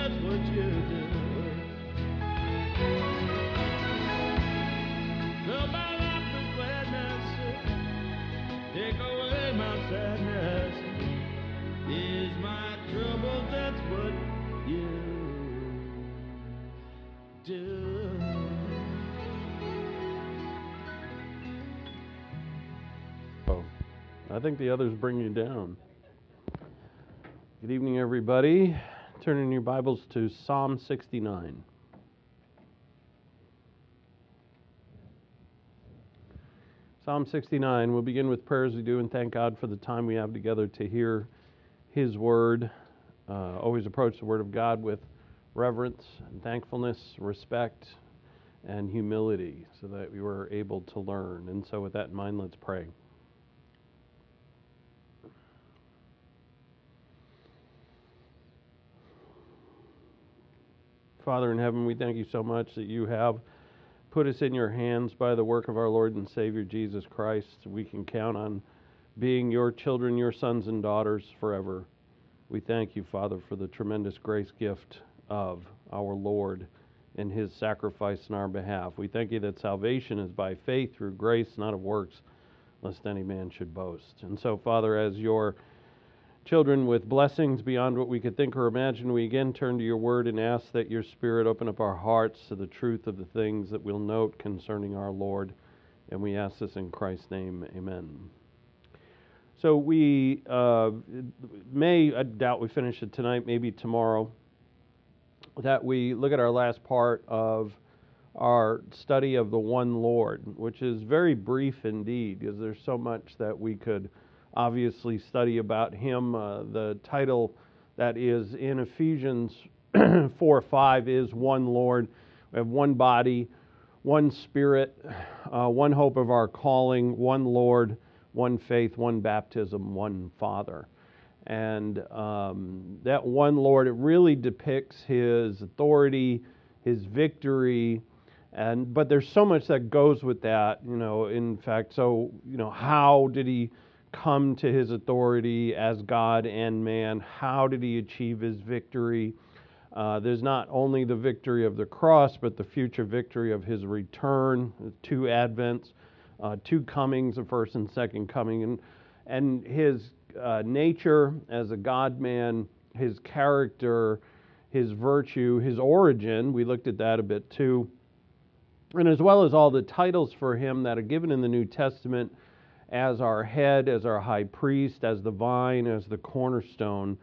that's what you do. Fill my life with gladness, take away my sadness. Ease my trouble, that's what you do. Oh, I think the others bring you down. Good evening, everybody. Turn in your Bibles to Psalm 69. Psalm 69. We'll begin with prayer as we do and thank God for the time we have together to hear His Word. Always approach the Word of God with reverence and thankfulness, respect, and humility so that we were able to learn. And so with that in mind, let's pray. Father in heaven, we thank you so much that you have put us in your hands by the work of our Lord and Savior Jesus Christ. We can count on being your children, your sons and daughters forever. We thank you, Father, for the tremendous grace gift of our Lord and his sacrifice in our behalf. We thank you that salvation is by faith through grace, not of works, lest any man should boast. And so, Father, as your children with blessings beyond what we could think or imagine, we again turn to your word and ask that your Spirit open up our hearts to the truth of the things that we'll note concerning our Lord. And we ask this in Christ's name, amen. So we I doubt we finish it tonight, maybe tomorrow, that we look at our last part of our study of the one Lord, which is very brief indeed, because there's so much that we could obviously study about him. The title that is in Ephesians 4:5 is One Lord. We have one body, one Spirit, one hope of our calling, one Lord, one faith, one baptism, one Father. And that one Lord, it really depicts his authority, his victory, but there's so much that goes with that, in fact. So, how did he come to his authority as God and man? How did he achieve his victory? There's not only the victory of the cross, but the future victory of his return, two advents, two comings, the first and second coming, and his nature as a God-man, his character, his virtue, his origin. We looked at that a bit too. And as well as all the titles for him that are given in the New Testament, as our head, as our high priest, as the vine, as the cornerstone,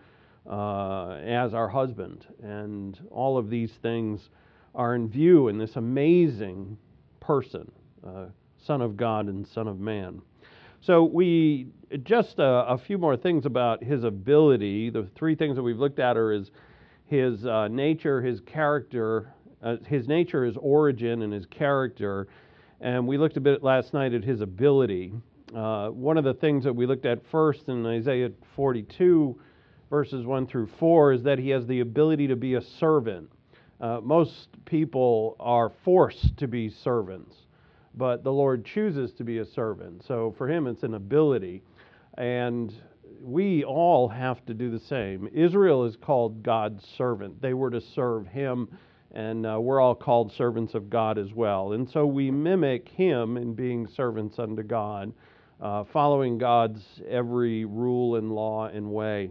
as our husband. And all of these things are in view in this amazing person, Son of God and Son of Man. So we just a few more things about his ability. The three things that we've looked at are his nature, his character, his nature, his origin, and his character. And we looked a bit last night at his ability. One of the things that we looked at first in Isaiah 42, verses 1 through 4, is that he has the ability to be a servant. Most people are forced to be servants, but the Lord chooses to be a servant. So for him, it's an ability. And we all have to do the same. Israel is called God's servant. They were to serve him, and we're all called servants of God as well. And so we mimic him in being servants unto God, following God's every rule and law and way.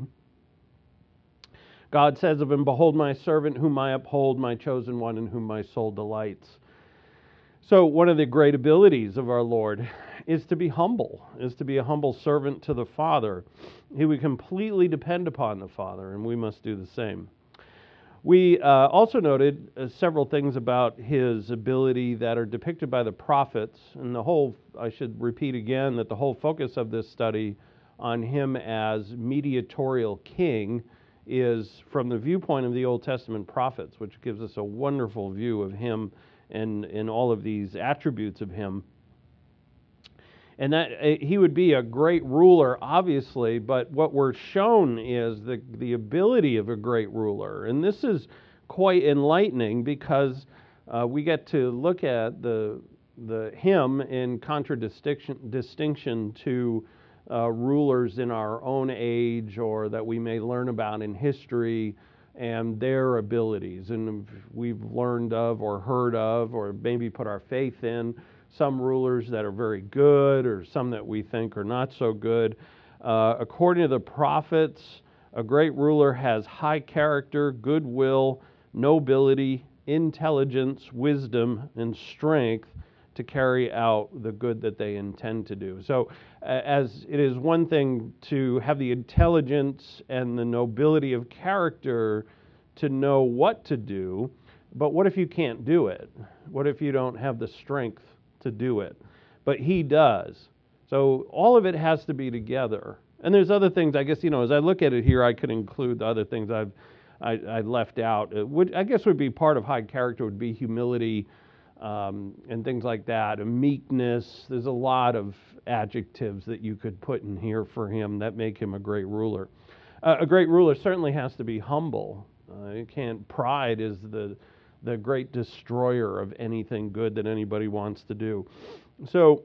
God says of him, "Behold my servant whom I uphold, my chosen one in whom my soul delights." So one of the great abilities of our Lord is to be humble, is to be a humble servant to the Father. He would completely depend upon the Father, and we must do the same. We also noted several things about his ability that are depicted by the prophets, and I should repeat again that the whole focus of this study on him as mediatorial king is from the viewpoint of the Old Testament prophets, which gives us a wonderful view of him and all of these attributes of him. And that he would be a great ruler, obviously, but what we're shown is the ability of a great ruler. And this is quite enlightening because we get to look at him in contradistinction to rulers in our own age or that we may learn about in history and their abilities. And we've learned of or heard of or maybe put our faith in some rulers that are very good or some that we think are not so good. According to the prophets, a great ruler has high character, goodwill, nobility, intelligence, wisdom, and strength to carry out the good that they intend to do. So as it is one thing to have the intelligence and the nobility of character to know what to do, but what if you can't do it? What if you don't have the strength to do it? But he does. So all of it has to be together. And there's other things, I guess, as I look at it here, I could include the other things I left out. I guess would be part of high character would be humility, and things like that, and meekness. There's a lot of adjectives that you could put in here for him that make him a great ruler. A great ruler certainly has to be humble. Pride is the great destroyer of anything good that anybody wants to do. So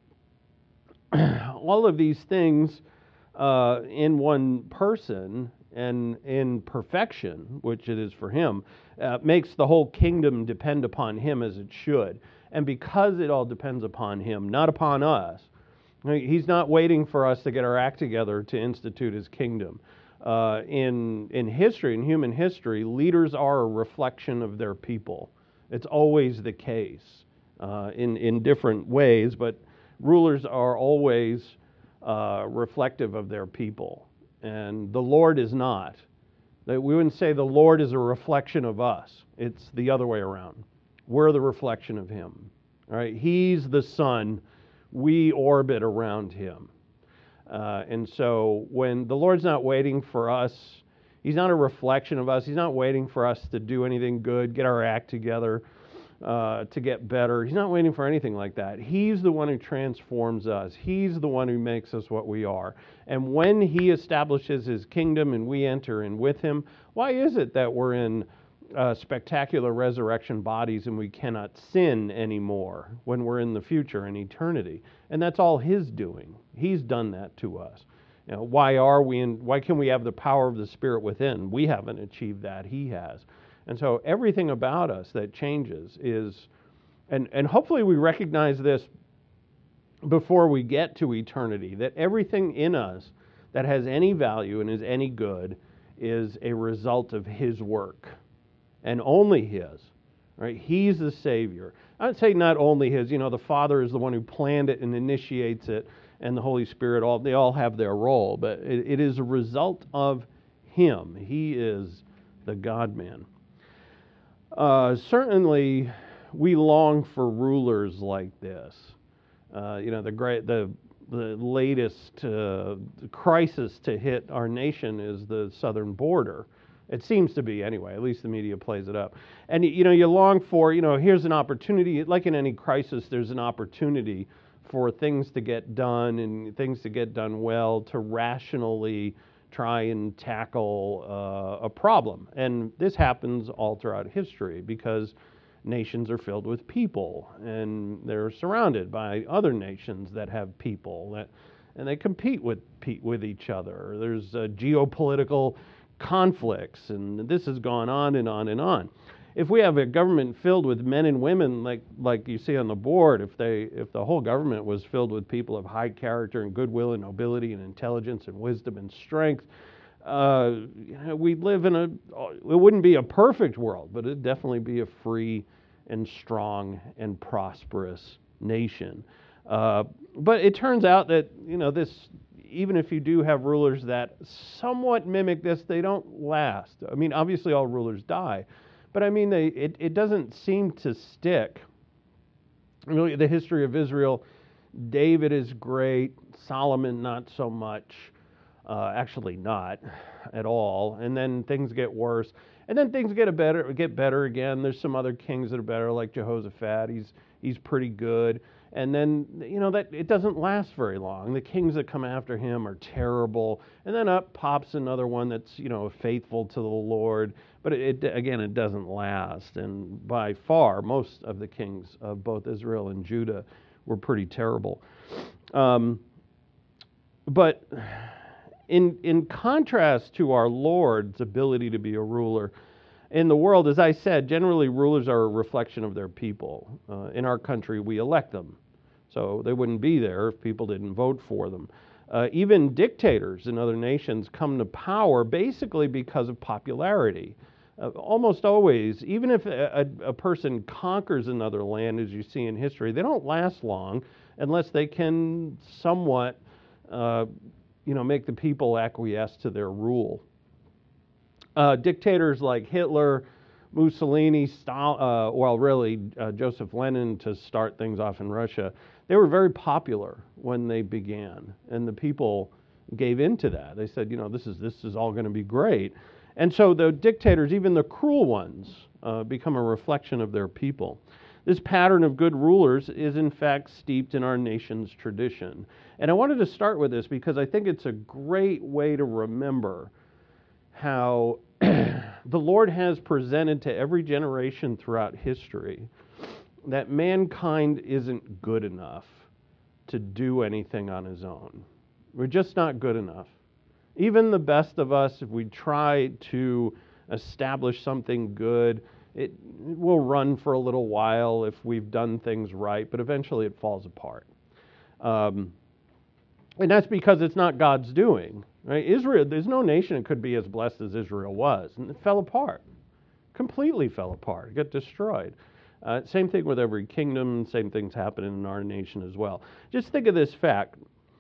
all of these things in one person and in perfection, which it is for him, makes the whole kingdom depend upon him as it should. And because it all depends upon him, not upon us, he's not waiting for us to get our act together to institute his kingdom. In history, in human history, leaders are a reflection of their people. It's always the case in different ways, but rulers are always reflective of their people. And the Lord is not. We wouldn't say the Lord is a reflection of us. It's the other way around. We're the reflection of him. All right? He's the sun. We orbit around him. And so when the Lord's not waiting for us, he's not a reflection of us. He's not waiting for us to do anything good, get our act together, to get better. He's not waiting for anything like that. He's the one who transforms us. He's the one who makes us what we are. And when he establishes his kingdom and we enter in with him, why is it that we're in spectacular resurrection bodies and we cannot sin anymore when we're in the future in eternity? And that's all his doing. He's done that to us. Why can we have the power of the Spirit within? We haven't achieved that. He has. And so everything about us that changes is, and hopefully we recognize this before we get to eternity, that everything in us that has any value and is any good is a result of his work, and only his. Right? He's the Savior. I would say not only his, the Father is the one who planned it and initiates it, and the Holy Spirit, they all have their role, but it is a result of him. He is the God-man. Certainly, we long for rulers like this. The latest crisis to hit our nation is the southern border. It seems to be anyway. At least the media plays it up. And you long for, here's an opportunity. Like in any crisis, there's an opportunity for things to get done and things to get done well, to rationally try and tackle a problem. And this happens all throughout history because nations are filled with people and they're surrounded by other nations that have people and they compete with each other. There's geopolitical conflicts, and this has gone on and on and on. If we have a government filled with men and women like you see on the board, if the whole government was filled with people of high character and goodwill and nobility and intelligence and wisdom and strength, we'd live it wouldn't be a perfect world, but it'd definitely be a free and strong and prosperous nation. But it turns out that, this, even if you do have rulers that somewhat mimic this, they don't last. I mean, obviously all rulers die, but I mean, it doesn't seem to stick. Really, the history of Israel, David is great, Solomon not so much, actually not at all, and then things get worse, and then things get better again. There's some other kings that are better, like Jehoshaphat. He's pretty good. And then, that it doesn't last very long. The kings that come after him are terrible. And then up pops another one that's, faithful to the Lord. But it doesn't last. And by far, most of the kings of both Israel and Judah were pretty terrible. But in contrast to our Lord's ability to be a ruler, in the world, as I said, generally rulers are a reflection of their people. In our country, we elect them. So they wouldn't be there if people didn't vote for them. Even dictators in other nations come to power basically because of popularity. Almost always, even if a person conquers another land, as you see in history, they don't last long unless they can somewhat, make the people acquiesce to their rule. Dictators like Hitler, Mussolini, Joseph Lenin, to start things off in Russia, they were very popular when they began, and the people gave into that. They said, this is all going to be great. And so the dictators, even the cruel ones, become a reflection of their people. This pattern of good rulers is in fact steeped in our nation's tradition. And I wanted to start with this because I think it's a great way to remember how the Lord has presented to every generation throughout history that mankind isn't good enough to do anything on his own. We're just not good enough. Even the best of us, if we try to establish something good, it will run for a little while if we've done things right, but eventually it falls apart. And that's because it's not God's doing. Right? Israel, there's no nation that could be as blessed as Israel was, and it fell apart. Completely fell apart. It got destroyed. Same thing with every kingdom. Same things happening in our nation as well. Just think of this fact.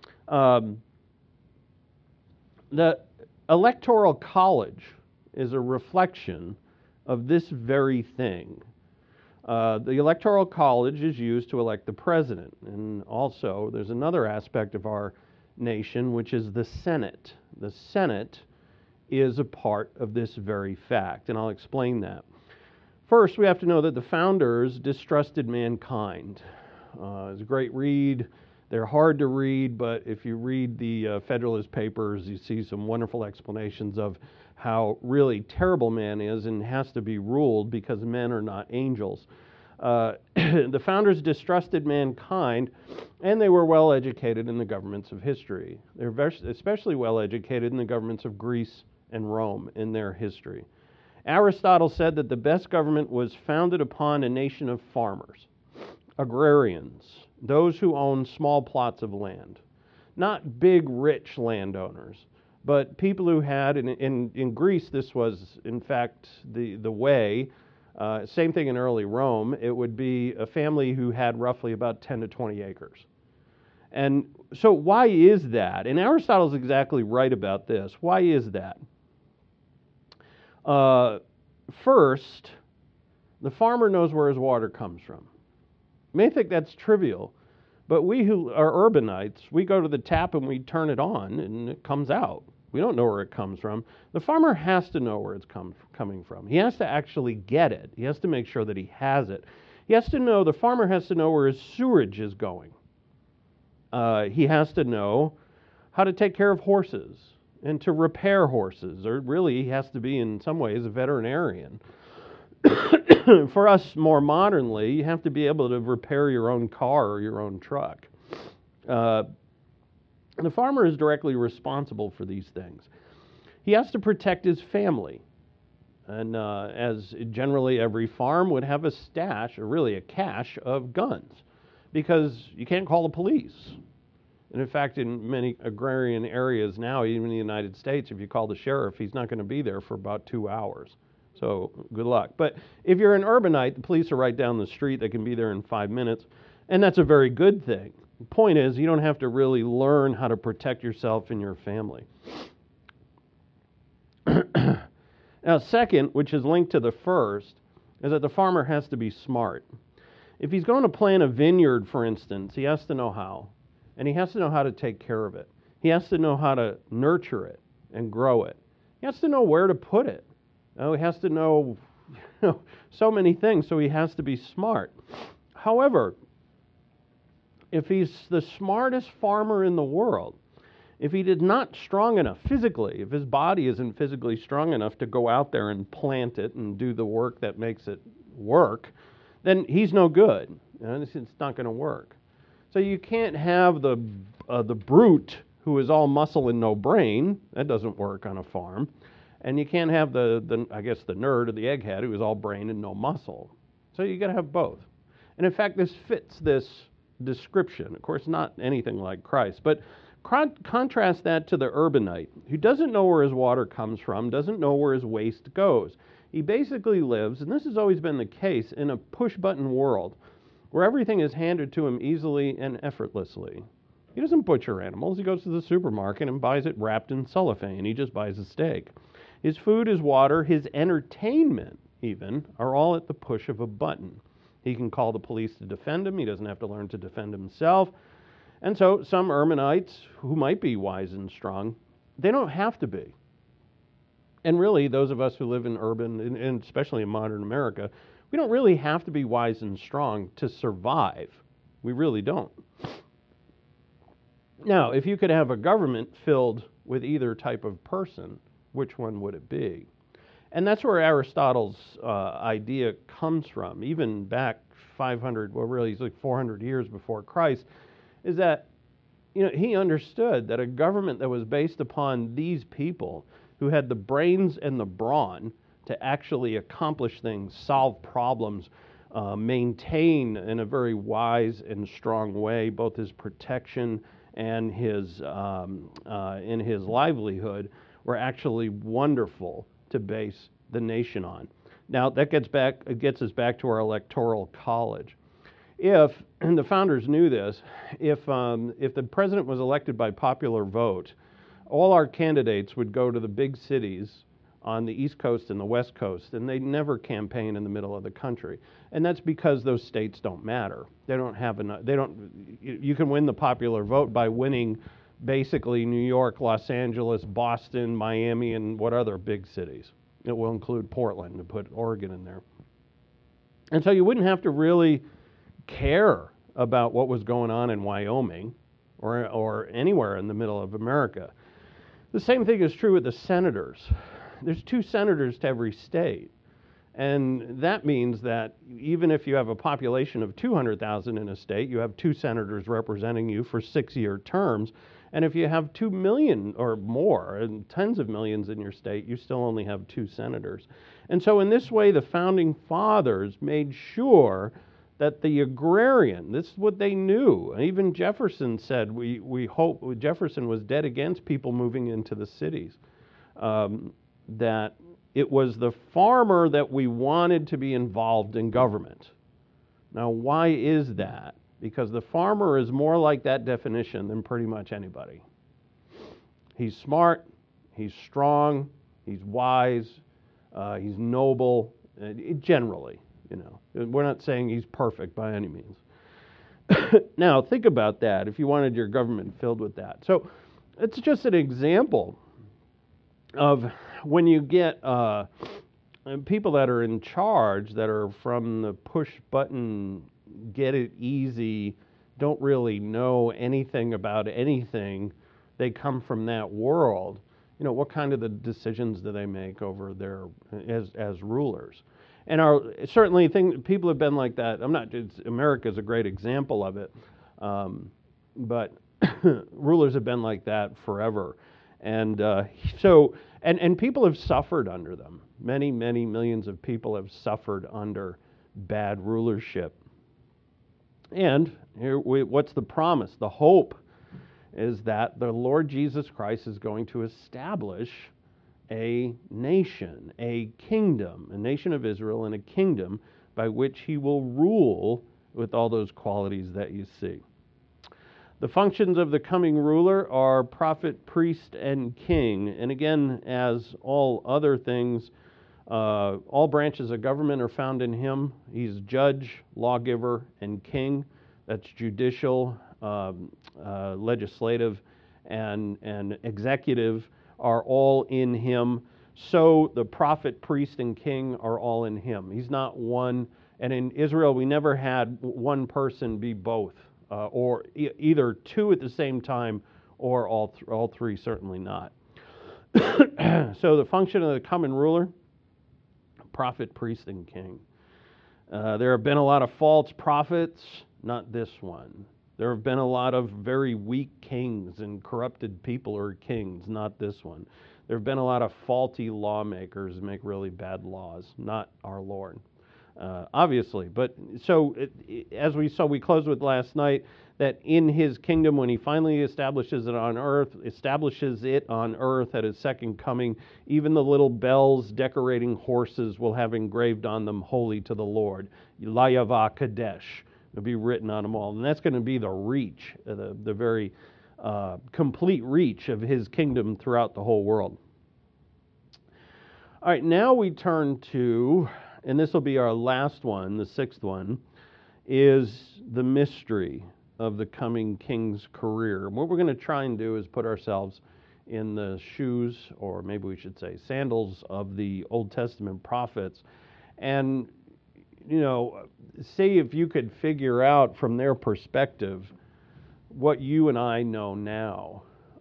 The Electoral College is a reflection of this very thing. The Electoral College is used to elect the president. And also, there's another aspect of our nation, which is the Senate. The Senate is a part of this very fact, and I'll explain that. First, we have to know that the founders distrusted mankind. It's a great read. They're hard to read, but if you read the Federalist Papers, you see some wonderful explanations of how really terrible man is and has to be ruled because men are not angels. The founders distrusted mankind, and they were well educated in the governments of history. They're especially well educated in the governments of Greece and Rome in their history. Aristotle said that the best government was founded upon a nation of farmers, agrarians, those who owned small plots of land, not big, rich landowners, but people who had, in Greece, this was, in fact, the way. Same thing in early Rome. It would be a family who had roughly about 10 to 20 acres. And so why is that? And Aristotle's exactly right about this. Why is that? First, the farmer knows where his water comes from. You may think that's trivial, but we who are urbanites, we go to the tap and we turn it on and it comes out. We don't know where it comes from. The farmer has to know where it's coming from. He has to actually get it. He has to make sure that he has it. The farmer has to know where his sewerage is going. He has to know how to take care of horses and to repair horses, or really he has to be in some ways a veterinarian. For us more modernly, you have to be able to repair your own car or your own truck. The farmer is directly responsible for these things. He has to protect his family. And as generally every farm would have a stash, or really a cache, of guns, because you can't call the police. And in fact, in many agrarian areas now, even in the United States, if you call the sheriff, he's not going to be there for about 2 hours. So good luck. But if you're an urbanite, the police are right down the street. They can be there in 5 minutes. And that's a very good thing. The point is, you don't have to really learn how to protect yourself and your family. Now, second, which is linked to the first, is that the farmer has to be smart. If he's going to plant a vineyard, for instance, he has to know how. And he has to know how to take care of it. He has to know how to nurture it and grow it. He has to know where to put it. He has to know so many things, so he has to be smart. However, if he's the smartest farmer in the world, if he is not strong enough physically, if his body isn't physically strong enough to go out there and plant it and do the work that makes it work, then he's no good. It's not going to work. So you can't have the brute who is all muscle and no brain. That doesn't work on a farm. And you can't have the nerd or the egghead who is all brain and no muscle. So you got to have both. And in fact, this fits this description. Of course, not anything like Christ, but contrast that to the urbanite who doesn't know where his water comes from, doesn't know where his waste goes. He basically lives, and this has always been the case, in a push-button world where everything is handed to him easily and effortlessly. He doesn't butcher animals. He goes to the supermarket and buys it wrapped in cellophane. He just buys a steak. His food, his water, his entertainment even, are all at the push of a button. He can call the police to defend him. He doesn't have to learn to defend himself. And so some urbanites who might be wise and strong, they don't have to be. And really, those of us who live in urban, and especially in modern America, we don't really have to be wise and strong to survive. We really don't. Now, if you could have a government filled with either type of person, which one would it be? And that's where Aristotle's idea comes from, even back 500, well, really, it's like 400 years before Christ, is that, he understood that a government that was based upon these people who had the brains and the brawn to actually accomplish things, solve problems, maintain in a very wise and strong way both his protection and his in his livelihood, were actually wonderful to base the nation on. Now that gets us back to our electoral college. And the founders knew this, if the president was elected by popular vote, all our candidates would go to the big cities on the East Coast and the West Coast, and they never campaign in the middle of the country. And that's because those states don't matter. They don't have enough. You can win the popular vote by winning basically New York, Los Angeles, Boston, Miami, and what other big cities. It will include Portland, to put Oregon in there. And so you wouldn't have to really care about what was going on in Wyoming or anywhere in the middle of America. The same thing is true with the senators. There's 2 senators to every state. And that means that even if you have a population of 200,000 in a state, you have 2 senators representing you for 6-year terms. And if you have 2 million or more, and tens of millions in your state, you still only have 2 senators. And so in this way, the founding fathers made sure that the agrarian, this is what they knew. Even Jefferson said, we hope, Jefferson was dead against people moving into the cities, that it was the farmer that we wanted to be involved in government. Now, why is that? Because the farmer is more like that definition than pretty much anybody. He's smart, he's strong, he's wise, he's noble, generally. We're not saying he's perfect by any means. Now, think about that if you wanted your government filled with that. So it's just an example of when you get people that are in charge that are from the push-button, get-it-easy, don't really know anything about anything, they come from that world, what kind of the decisions do they make over their as rulers? And certainly people have been like that. America's a great example of it, but rulers have been like that forever. And and people have suffered under them. Many, many millions of people have suffered under bad rulership. And what's the promise? The hope is that the Lord Jesus Christ is going to establish a nation, a kingdom, a nation of Israel, and a kingdom by which he will rule with all those qualities that you see. The functions of the coming ruler are prophet, priest, and king. And again, as all other things, all branches of government are found in him. He's judge, lawgiver, and king. That's judicial, legislative, and executive are all in him. So the prophet, priest, and king are all in him. He's not one. And in Israel, we never had one person be both, or either 2 at the same time, or all 3, certainly not. So the function of the coming ruler, prophet, priest, and king. There have been a lot of false prophets, not this one. There have been a lot of very weak kings and corrupted people who are kings, not this one. There have been a lot of faulty lawmakers who make really bad laws, not our Lord, obviously. But so, as we saw, we closed with last night, that in his kingdom, when he finally establishes it on earth at his second coming, even the little bells decorating horses will have engraved on them, holy to the Lord, Layava Kadesh. It'll be written on them all. And that's going to be the reach, the very complete reach of his kingdom throughout the whole world. All right, now we turn to, and this will be our last one, the sixth one, is the mystery of the coming king's career. And what we're going to try and do is put ourselves in the shoes, or maybe we should say sandals, of the Old Testament prophets, and see if you could figure out from their perspective what you and I know now.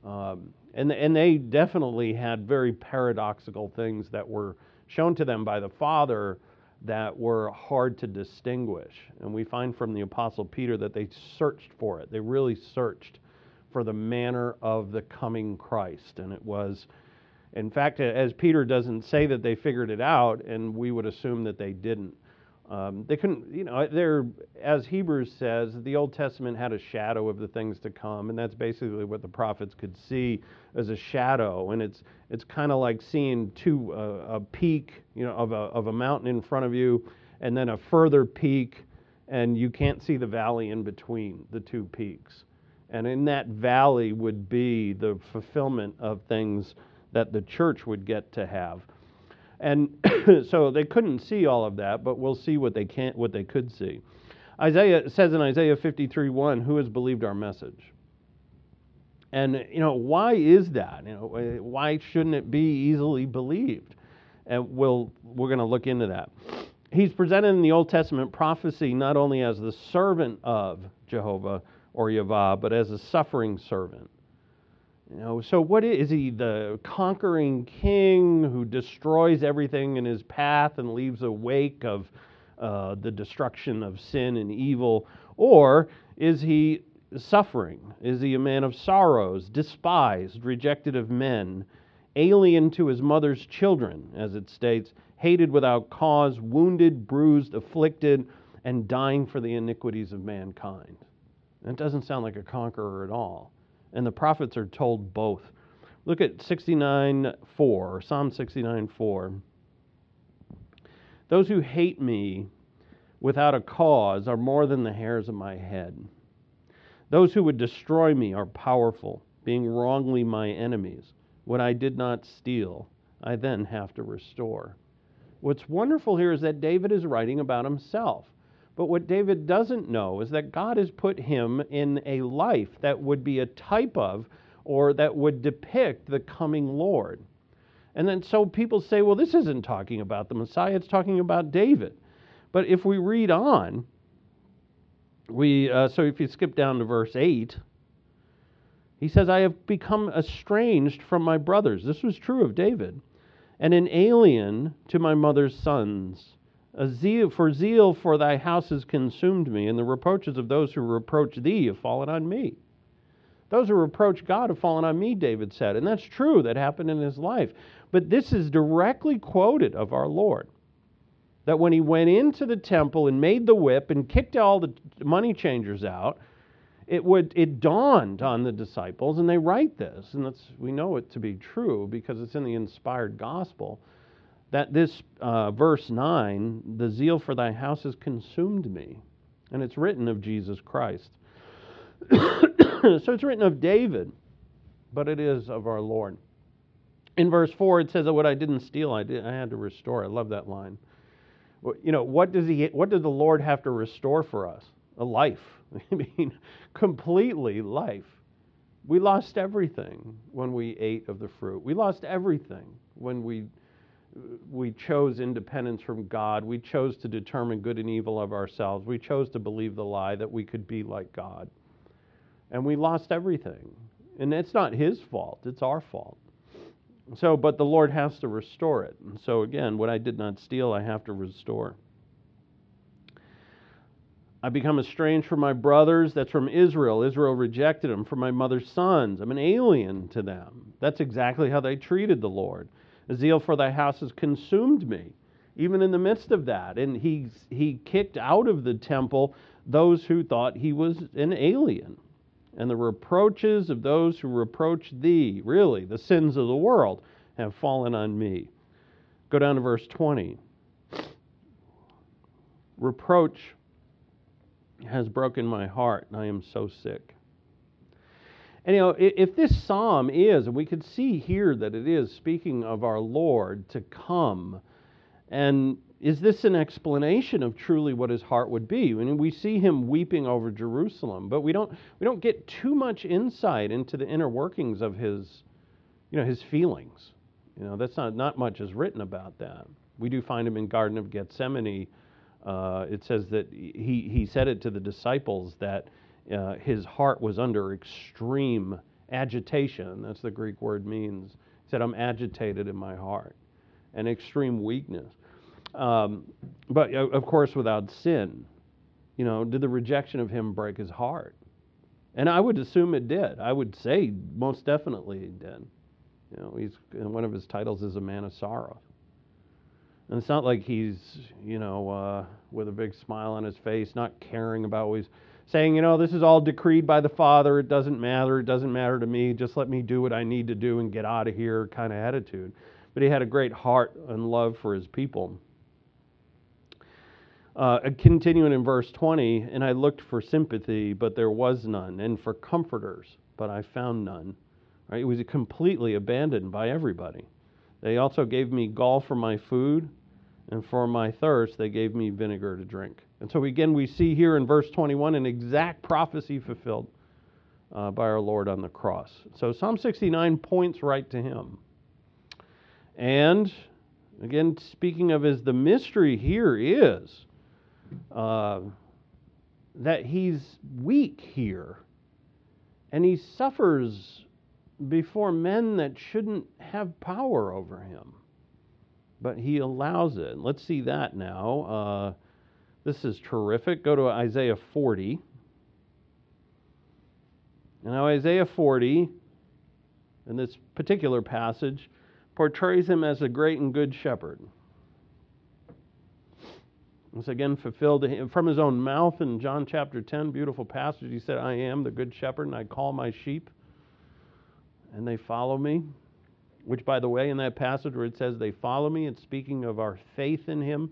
And they definitely had very paradoxical things that were shown to them by the Father that were hard to distinguish. And we find from the Apostle Peter that they searched for it. They really searched for the manner of the coming Christ. And it was, in fact, as Peter doesn't say that they figured it out, and we would assume that they didn't. They couldn't, as Hebrews says, the Old Testament had a shadow of the things to come, and that's basically what the prophets could see as a shadow. And it's kind of like seeing a peak, of a mountain in front of you, and then a further peak, and you can't see the valley in between the two peaks. And in that valley would be the fulfillment of things that the church would get to have. And so they couldn't see all of that, but we'll see what they could see. Isaiah says in Isaiah 53:1, "Who has believed our message?" And why is that? Why shouldn't it be easily believed? And we're going to look into that. He's presented in the Old Testament prophecy not only as the servant of Jehovah or Yahweh, but as a suffering servant. So what is he, the conquering king who destroys everything in his path and leaves a wake of the destruction of sin and evil? Or is he suffering? Is he a man of sorrows, despised, rejected of men, alien to his mother's children, as it states, hated without cause, wounded, bruised, afflicted, and dying for the iniquities of mankind? That doesn't sound like a conqueror at all. And the prophets are told both. Look at 69:4, Psalm 69:4. "Those who hate me without a cause are more than the hairs of my head. Those who would destroy me are powerful, being wrongly my enemies. What I did not steal, I then have to restore." What's wonderful here is that David is writing about himself. But what David doesn't know is that God has put him in a life that would be a type of, or that would depict, the coming Lord. And then so people say, well, this isn't talking about the Messiah, it's talking about David. But if we read on, so if you skip down to verse 8, he says, "I have become estranged from my brothers." This was true of David. "And an alien to my mother's sons. Zeal for thy house has consumed me, and the reproaches of those who reproach thee have fallen on me." Those who reproach God have fallen on me, David said. And that's true, that happened in his life. But this is directly quoted of our Lord. That when he went into the temple and made the whip and kicked all the money changers out, it dawned on the disciples, and they write this, and we know it to be true because it's in the inspired gospel, that this verse 9, "The zeal for thy house has consumed me." And it's written of Jesus Christ. So it's written of David, but it is of our Lord. In verse 4, it says that what I didn't steal, I had to restore. I love that line. What does the Lord have to restore for us? A life. I mean, completely life. We lost everything when we ate of the fruit. We lost everything when we chose independence from God. We chose to determine good and evil of ourselves. We chose to believe the lie that we could be like God. And we lost everything. And it's not his fault, it's our fault. So, but the Lord has to restore it. And so again, what I did not steal, I have to restore. I become estranged from my brothers. That's from Israel. Israel rejected him. From my mother's sons, I'm an alien to them. That's exactly how they treated the Lord. A zeal for thy house has consumed me, even in the midst of that. And he kicked out of the temple those who thought he was an alien. And the reproaches of those who reproach thee, really, the sins of the world, have fallen on me. Go down to verse 20. Reproach has broken my heart, and I am so sick. And if this psalm is, and we could see here that it is speaking of our Lord to come, and is this an explanation of truly what his heart would be? I mean, we see him weeping over Jerusalem, but we don't get too much insight into the inner workings of his feelings. That's not much is written about that. We do find him in Garden of Gethsemane. It says that he said it to the disciples that his heart was under extreme agitation. That's the Greek word means. He said, I'm agitated in my heart, and extreme weakness. But of course, without sin, did the rejection of him break his heart? And I would assume it did. I would say most definitely it did. One of his titles is a man of sorrow. And it's not like he's, with a big smile on his face, not caring about what he's saying, this is all decreed by the Father. It doesn't matter to me. Just let me do what I need to do and get out of here kind of attitude. But he had a great heart and love for his people. Continuing in verse 20, and I looked for sympathy, but there was none, and for comforters, but I found none. Right? He was completely abandoned by everybody. They also gave me gall for my food, and for my thirst they gave me vinegar to drink. And so again, we see here in verse 21 an exact prophecy fulfilled by our Lord on the cross. So Psalm 69 points right to him. And again, speaking of the mystery here is that he's weak here, and he suffers before men that shouldn't have power over him. But he allows it. Let's see that now. This is terrific. Go to Isaiah 40. Now Isaiah 40, in this particular passage, portrays him as a great and good shepherd. It's again fulfilled from his own mouth in John chapter 10, beautiful passage. He said, I am the good shepherd, and I call my sheep, and they follow me. Which, by the way, in that passage where it says they follow me, it's speaking of our faith in him.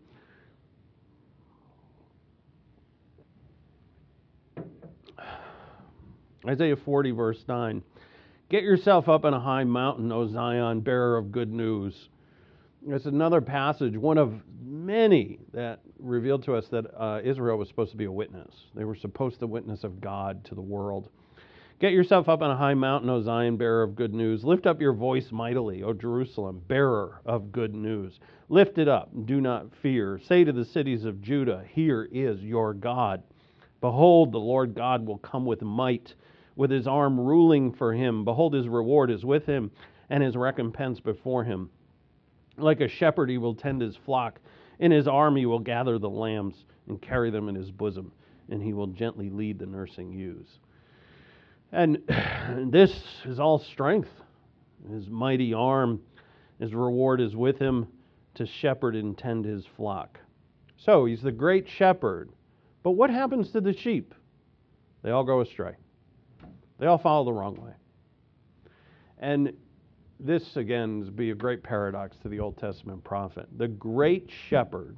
Isaiah 40, verse 9. Get yourself up on a high mountain, O Zion, bearer of good news. It's another passage, one of many that revealed to us that Israel was supposed to be a witness. They were supposed to witness of God to the world. Get yourself up on a high mountain, O Zion, bearer of good news. Lift up your voice mightily, O Jerusalem, bearer of good news. Lift it up, do not fear. Say to the cities of Judah, here is your God. Behold, the Lord God will come with might, with his arm ruling for him. Behold, his reward is with him, and his recompense before him. Like a shepherd he will tend his flock. In his arm he will gather the lambs and carry them in his bosom, and he will gently lead the nursing ewes. And this is all strength. His mighty arm, his reward is with him to shepherd and tend his flock. So he's the great shepherd. But what happens to the sheep? They all go astray. They all follow the wrong way. And this, again, would be a great paradox to the Old Testament prophet. The great shepherd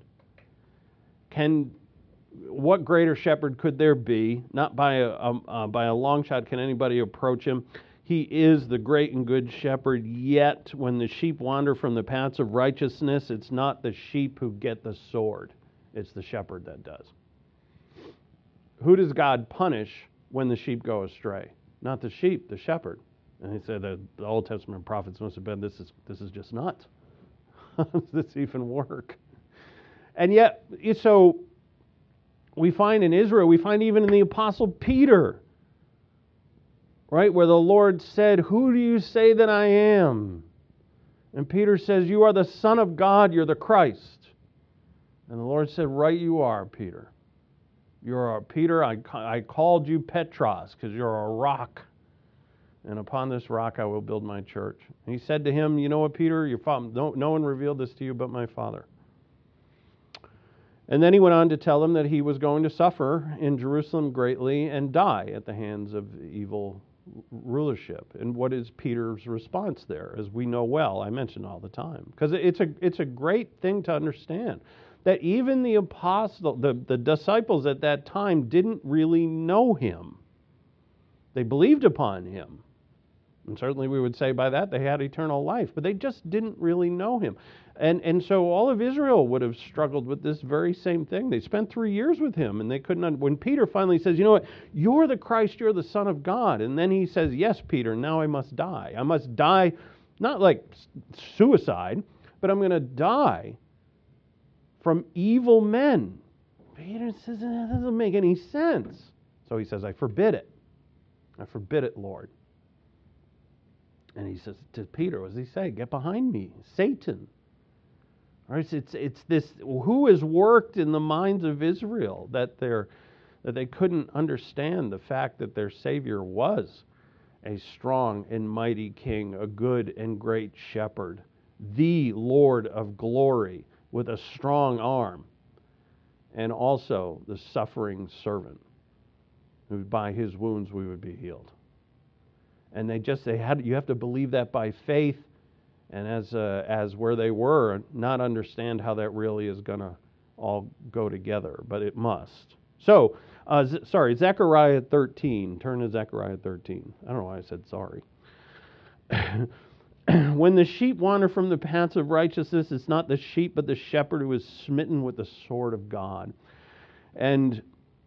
what greater shepherd could there be? Not by a long shot can anybody approach him. He is the great and good shepherd, yet when the sheep wander from the paths of righteousness, it's not the sheep who get the sword. It's the shepherd that does. Who does God punish when the sheep go astray? Not the sheep, the shepherd. And he said that the Old Testament prophets must have been, this is just nuts. How does this even work? And yet, so we find in Israel, we find even in the Apostle Peter, right, where the Lord said, who do you say that I am? And Peter says, you are the Son of God, you're the Christ. And the Lord said, right you are, Peter. Peter, I called you Petros because you're a rock. And upon this rock I will build my church. And he said to him, you know what, Peter, your father, no one revealed this to you but my Father. And then he went on to tell them that he was going to suffer in Jerusalem greatly and die at the hands of evil rulership. And what is Peter's response there? As we know well, I mention all the time, because it's a great thing to understand that even the the disciples at that time didn't really know him. They believed upon him. And certainly we would say by that they had eternal life, but they just didn't really know him. And so all of Israel would have struggled with this very same thing. They spent 3 years with him, and they couldn't. When Peter finally says, you know what, you're the Christ, you're the Son of God. And then he says, yes, Peter, now I must die. I must die, not like suicide, but I'm going to die from evil men. Peter says, that doesn't make any sense. So he says, I forbid it. I forbid it, Lord. And he says to Peter, what does he say? Get behind me, Satan. All right, it's this, who has worked in the minds of Israel that they couldn't understand the fact that their Savior was a strong and mighty king, a good and great shepherd, the Lord of glory with a strong arm, and also the suffering servant, who by his wounds we would be healed. And you have to believe that by faith, and as where they were, not understand how that really is going to all go together, but it must. So, Zechariah 13. Turn to Zechariah 13. I don't know why I said sorry. When the sheep wander from the paths of righteousness, it's not the sheep, but the shepherd who is smitten with the sword of God. And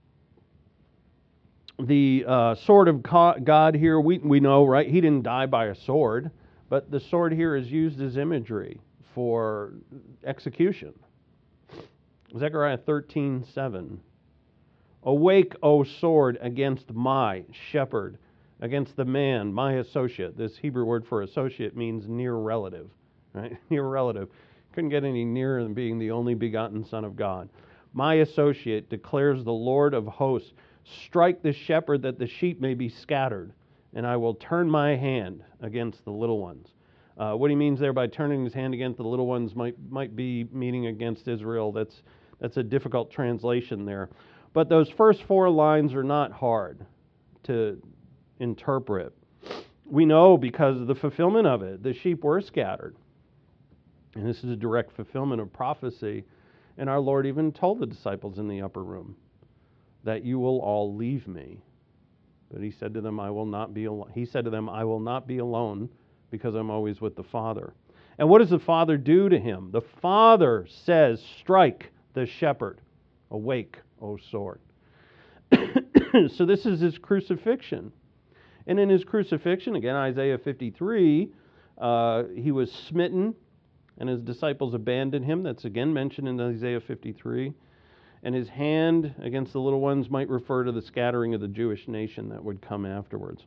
the sword of God here, we know, right? He didn't die by a sword, but the sword here is used as imagery for execution. Zechariah 13:7. Awake, O sword, against my shepherd, against the man, my associate. This Hebrew word for associate means near relative, right? Near relative. Couldn't get any nearer than being the only begotten Son of God. My associate, declares the Lord of hosts, strike the shepherd that the sheep may be scattered, and I will turn my hand against the little ones. What he means there by turning his hand against the little ones might be meaning against Israel. That's a difficult translation there. But those first 4 lines are not hard to interpret. We know because of the fulfillment of it. The sheep were scattered. And this is a direct fulfillment of prophecy. And our Lord even told the disciples in the upper room that you will all leave me. But he said to them, I will not be alone. He said to them, I will not be alone because I'm always with the Father. And what does the Father do to him? The Father says, strike the shepherd. Awake, O sword. So this is his crucifixion. And in his crucifixion, again, Isaiah 53, he was smitten and his disciples abandoned him. That's again mentioned in Isaiah 53. And his hand against the little ones might refer to the scattering of the Jewish nation that would come afterwards.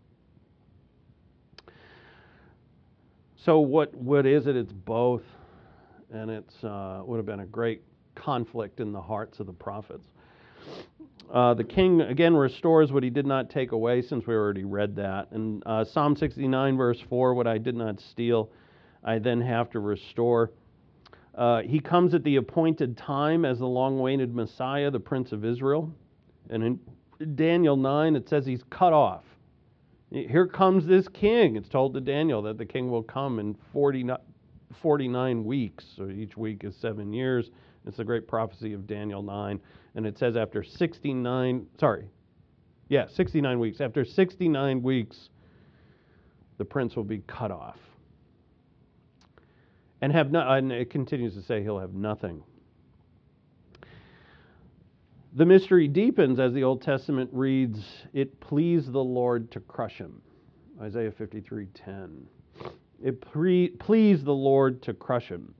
So what is it? It's both. And it's would have been a great conflict in the hearts of the prophets. The king, again, restores what he did not take away, since we already read that. And Psalm 69, verse 4, what I did not steal, I then have to restore. He comes at the appointed time as the long-awaited Messiah, the Prince of Israel. And in Daniel 9, it says he's cut off. Here comes this king. It's told to Daniel that the king will come in 49 weeks. So each week is 7 years. It's the great prophecy of Daniel 9. And it says after 69 weeks. After 69 weeks, the prince will be cut off. And it continues to say he'll have nothing. The mystery deepens as the Old Testament reads, it pleased the Lord to crush him. Isaiah 53:10. It pleased the Lord to crush him.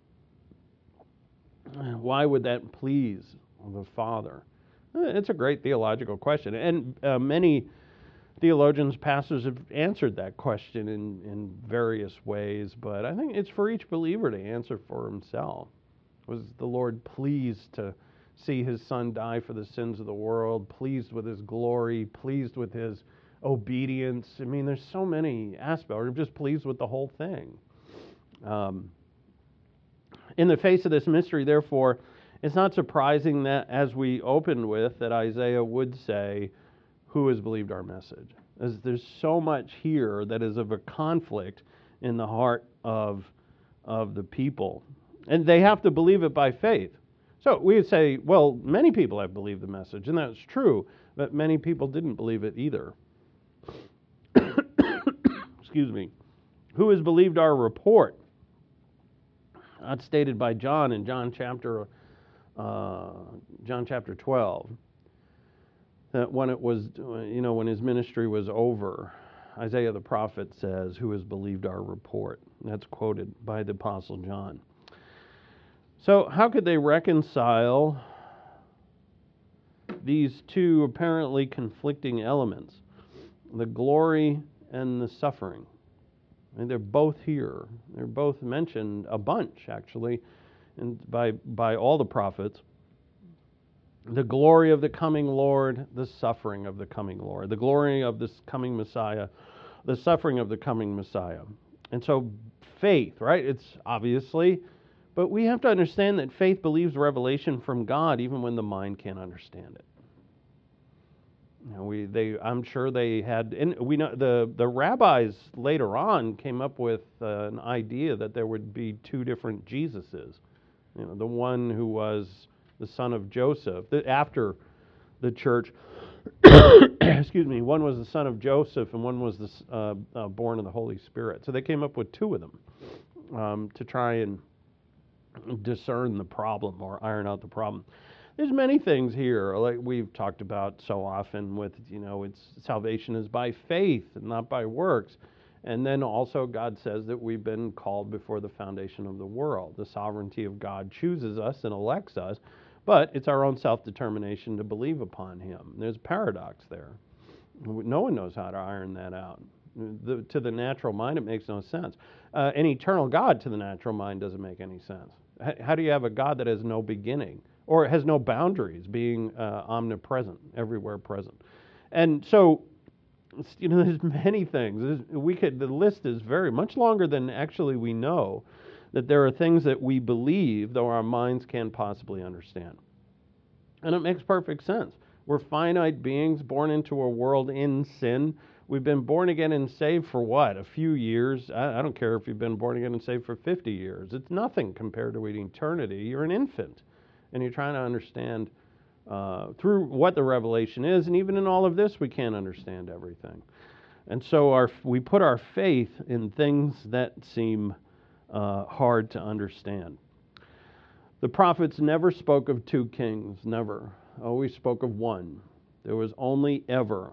Why would that please the Father? It's a great theological question. And many theologians, pastors have answered that question in various ways, but I think it's for each believer to answer for himself. Was the Lord pleased to see his Son die for the sins of the world, pleased with his glory, pleased with his obedience. I mean, there's so many aspects. We're just pleased with the whole thing. In the face of this mystery, therefore, it's not surprising that, as we opened with, that Isaiah would say, "Who has believed our message?" As there's so much here that is of a conflict in the heart of the people. And they have to believe it by faith. So we would say, well, many people have believed the message, and that's true, but many people didn't believe it either. Excuse me. Who has believed our report? That's stated by John in John chapter 12. That when it was, when his ministry was over, Isaiah the prophet says, "Who has believed our report?" That's quoted by the Apostle John. So how could they reconcile these two apparently conflicting elements, the glory and the suffering? And they're both here. They're both mentioned a bunch, actually, and by all the prophets. The glory of the coming Lord, the suffering of the coming Lord. The glory of this coming Messiah, the suffering of the coming Messiah. And so faith, right? It's obviously, but we have to understand that faith believes revelation from God even when the mind can't understand it. I'm sure they had, and we know the rabbis later on came up with an idea that there would be two different Jesuses. The one who was the son of Joseph, after the church, excuse me, one was the son of Joseph and one was born of the Holy Spirit. So they came up with two of them to try and discern the problem or iron out the problem. There's many things here, like we've talked about so often with, it's salvation is by faith and not by works. And then also God says that we've been called before the foundation of the world. The sovereignty of God chooses us and elects us, but it's our own self-determination to believe upon him. There's a paradox there. No one knows how to iron that out. To the natural mind, it makes no sense. An eternal God to the natural mind doesn't make any sense. How do you have a God that has no beginning? Or has no boundaries, being omnipresent, everywhere present. And so, there's many things. The list is very much longer than actually we know, that there are things that we believe, though our minds can't possibly understand. And it makes perfect sense. We're finite beings born into a world in sin. We've been born again and saved for what? A few years? I don't care if you've been born again and saved for 50 years. It's nothing compared to eternity. You're an infant. And you're trying to understand through what the revelation is, and even in all of this, we can't understand everything. And so we put our faith in things that seem hard to understand. The prophets never spoke of two kings, never. Always spoke of one. There was only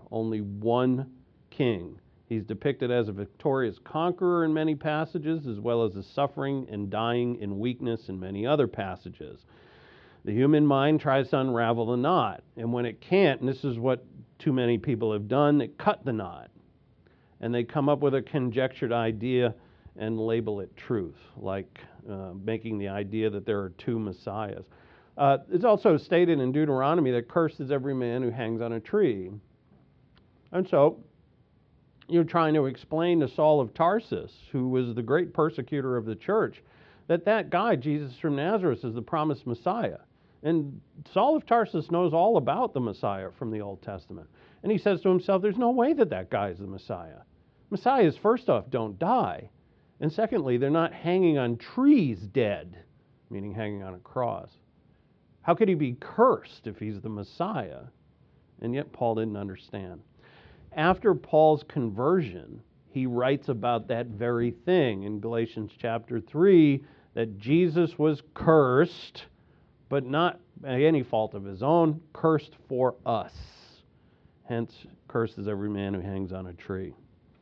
one king. He's depicted as a victorious conqueror in many passages, as well as a suffering and dying in weakness in many other passages. The human mind tries to unravel the knot, and when it can't, and this is what too many people have done, they cut the knot, and they come up with a conjectured idea and label it truth, like making the idea that there are two messiahs. It's also stated in Deuteronomy that cursed is every man who hangs on a tree. And so, you're trying to explain to Saul of Tarsus, who was the great persecutor of the church, that guy, Jesus from Nazareth, is the promised Messiah. And Saul of Tarsus knows all about the Messiah from the Old Testament. And he says to himself, there's no way that guy is the Messiah. Messiahs, first off, don't die. And secondly, they're not hanging on trees dead, meaning hanging on a cross. How could he be cursed if he's the Messiah? And yet Paul didn't understand. After Paul's conversion, he writes about that very thing in Galatians chapter 3, that Jesus was cursed, but not by any fault of his own, cursed for us. Hence, cursed is every man who hangs on a tree.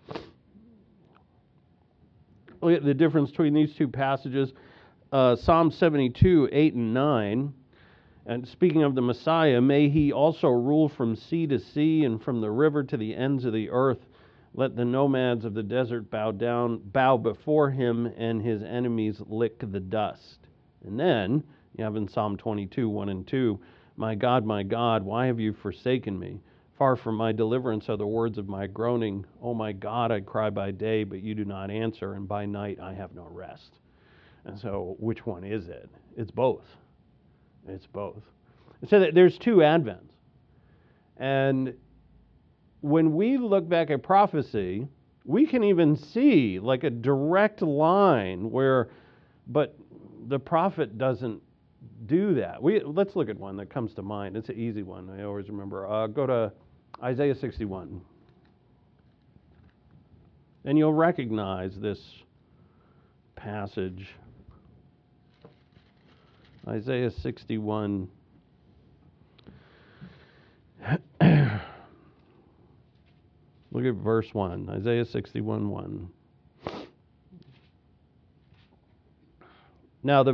Look at the difference between these two passages. Psalm 72, 8 and 9. And speaking of the Messiah, may he also rule from sea to sea and from the river to the ends of the earth. Let the nomads of the desert bow before him, and his enemies lick the dust. And then, you have in Psalm 22, 1 and 2, my God, why have you forsaken me? Far from my deliverance are the words of my groaning. Oh my God, I cry by day, but you do not answer, and by night I have no rest. And so, which one is it? It's both. It's both. So there's two Advents. And when we look back at prophecy, we can even see like a direct line where, but the prophet doesn't do that. Let's look at one that comes to mind. It's an easy one. I always remember. Go to Isaiah 61. And you'll recognize this passage. Isaiah 61. Look at verse 1. Isaiah 61:1. Now,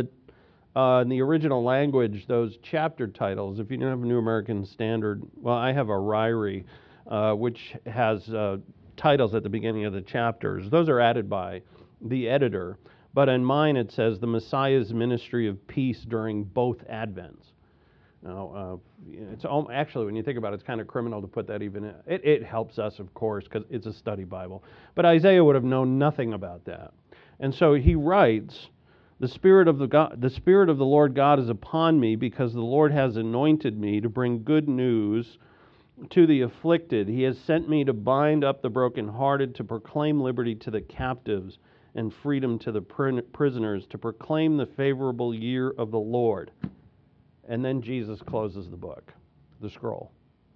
in the original language, those chapter titles, if you don't have a New American Standard, well, I have a Ryrie, which has titles at the beginning of the chapters. Those are added by the editor. But in mine, it says, the Messiah's ministry of peace during both Advents. Now, it's actually, when you think about it, it's kind of criminal to put that even in. It helps us, of course, because it's a study Bible. But Isaiah would have known nothing about that. And so he writes, the Spirit of the Lord God is upon me, because the Lord has anointed me to bring good news to the afflicted. He has sent me to bind up the brokenhearted, to proclaim liberty to the captives and freedom to the prisoners, to proclaim the favorable year of the Lord. And then Jesus closes the book, the scroll.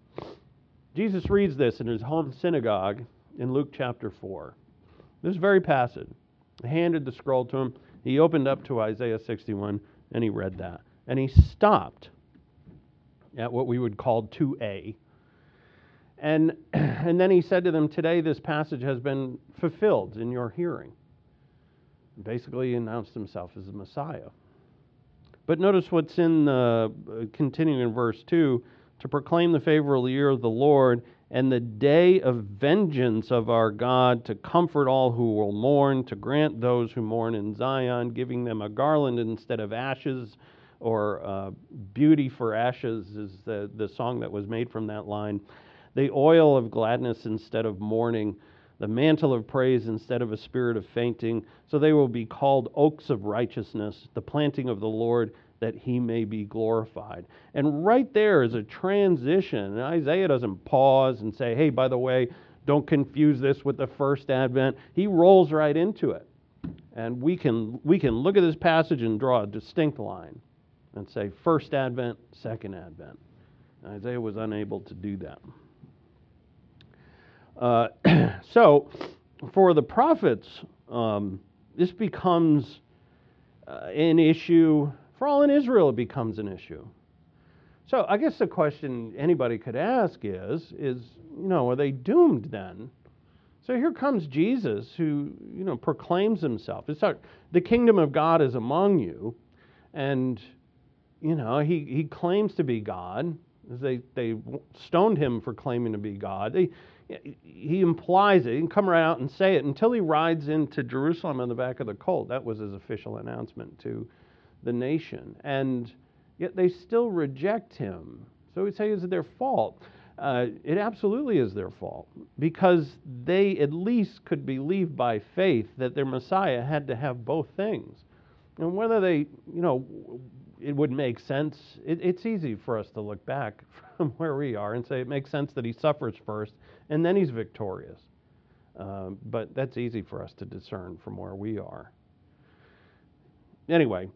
Jesus reads this in his home synagogue in Luke chapter 4. This very passage. I handed the scroll to him. He opened up to Isaiah 61, and he read that. And he stopped at what we would call 2a. And then he said to them, today this passage has been fulfilled in your hearing. Basically, he announced himself as the Messiah. But notice what's in continuing in verse 2, to proclaim the favorable year of the Lord and the day of vengeance of our God, to comfort all who will mourn, to grant those who mourn in Zion, giving them a garland instead of ashes, or beauty for ashes is the song that was made from that line. The oil of gladness instead of mourning, the mantle of praise instead of a spirit of fainting. So they will be called oaks of righteousness, the planting of the Lord, that he may be glorified. And right there is a transition. And Isaiah doesn't pause and say, hey, by the way, don't confuse this with the first Advent. He rolls right into it. And we can look at this passage and draw a distinct line and say first Advent, second Advent. And Isaiah was unable to do that. So, for the prophets, this becomes an issue. For all in Israel, it becomes an issue. So, I guess the question anybody could ask is, are they doomed then? So here comes Jesus, who, proclaims himself. It's like, the kingdom of God is among you, and, he claims to be God. They stoned him for claiming to be God. He implies it. He can come right out and say it until he rides into Jerusalem on the back of the colt. That was his official announcement to the nation. And yet they still reject him. So we say, is it their fault? It absolutely is their fault, because they at least could believe by faith that their Messiah had to have both things. And whether they, it would make sense. It's easy for us to look back from where we are and say it makes sense that he suffers first and then he's victorious. But that's easy for us to discern from where we are. Anyway,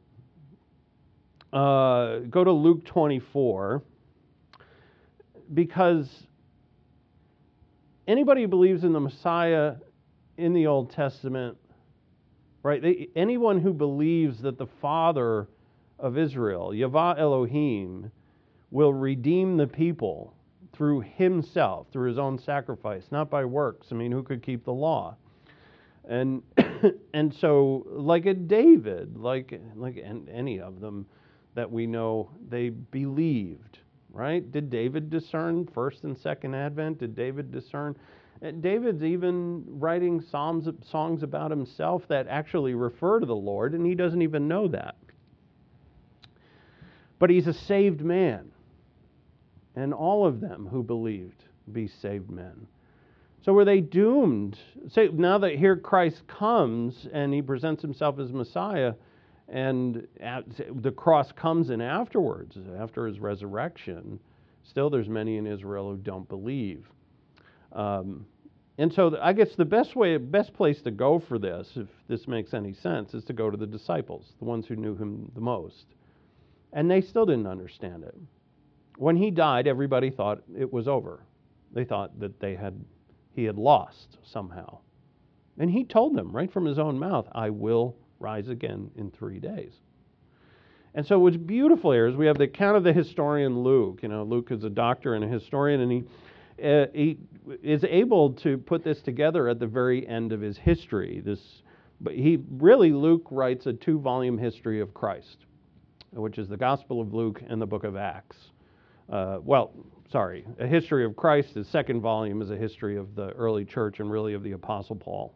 go to Luke 24, because anybody who believes in the Messiah in the Old Testament, right? Anyone who believes that the Father of Israel, Yahweh Elohim, will redeem the people through himself, through his own sacrifice, not by works. I mean, who could keep the law? And and so, like a David, like any of them that we know, they believed, right? Did David discern first and second Advent? Did David discern? David's even writing songs about himself that actually refer to the Lord, and he doesn't even know that. But he's a saved man. And all of them who believed be saved men. So were they doomed? Say, now that here Christ comes and he presents himself as Messiah, and the cross comes in afterwards, after his resurrection, still there's many in Israel who don't believe. And so I guess the best place to go for this, if this makes any sense, is to go to the disciples, the ones who knew him the most. And they still didn't understand it. When he died, everybody thought it was over. They thought that he had lost somehow. And he told them right from his own mouth, I will rise again in 3 days. And so what's beautiful here is we have the account of the historian Luke. Luke is a doctor and a historian, and he is able to put this together at the very end of his history. Luke writes a 2-volume history of Christ, which is the Gospel of Luke and the book of Acts. A history of Christ. His 2nd volume is a history of the early church and really of the Apostle Paul.